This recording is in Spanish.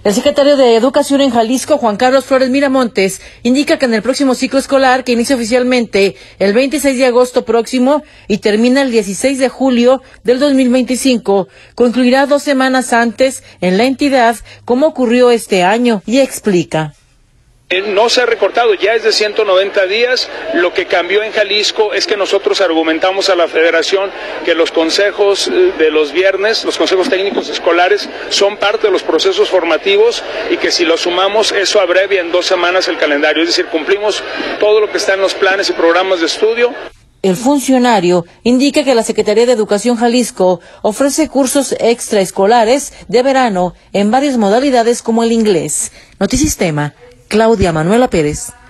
El secretario de Educación en Jalisco, Juan Carlos Flores Miramontes, indica que en el próximo ciclo escolar, que inicia oficialmente el 26 de agosto próximo y termina el 16 de julio del 2025, concluirá 2 semanas antes en la entidad, como ocurrió este año, y explica. No se ha recortado, ya es de 190 días. Lo que cambió en Jalisco es que nosotros argumentamos a la Federación que los consejos de los viernes, los consejos técnicos escolares, son parte de los procesos formativos y que si lo sumamos, eso abrevia en 2 semanas el calendario. Es decir, cumplimos todo lo que está en los planes y programas de estudio. El funcionario indica que la Secretaría de Educación Jalisco ofrece cursos extraescolares de verano en varias modalidades como el inglés. Notisistema, Claudia Manuela Pérez.